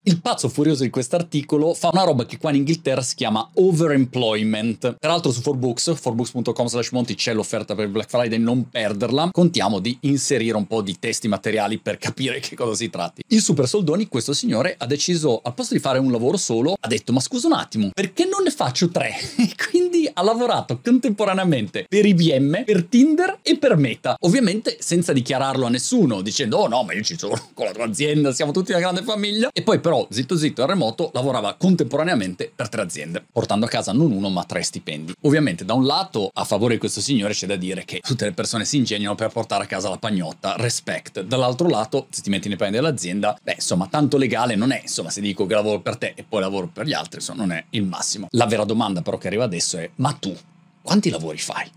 Il pazzo furioso di quest'articolo fa una roba che qua in Inghilterra si chiama overemployment. Tra l'altro su forbooks.com/Monti c'è l'offerta per Black Friday, non perderla. Contiamo di inserire un po' di testi materiali per capire che cosa si tratti. Il super soldoni, questo signore, ha deciso, al posto di fare un lavoro solo, ha detto: ma scusa un attimo, perché non ne faccio 3? E quindi ha lavorato contemporaneamente per IBM, per Tinder e per Meta. Ovviamente senza dichiararlo a nessuno, dicendo: oh no, ma io ci sono con la tua azienda, siamo tutti una grande famiglia. E poi però, zitto zitto, al remoto, lavorava contemporaneamente per 3 aziende, portando a casa non 1 ma 3 stipendi. Ovviamente da un lato, a favore di questo signore, c'è da dire che tutte le persone si ingegnano per portare a casa la pagnotta, respect. Dall'altro lato, se ti metti nei panni dell'azienda, beh, insomma, tanto legale non è, insomma, se dico che lavoro per te e poi lavoro per gli altri, insomma, non è il massimo. La vera domanda però che arriva adesso è: ma tu quanti lavori fai?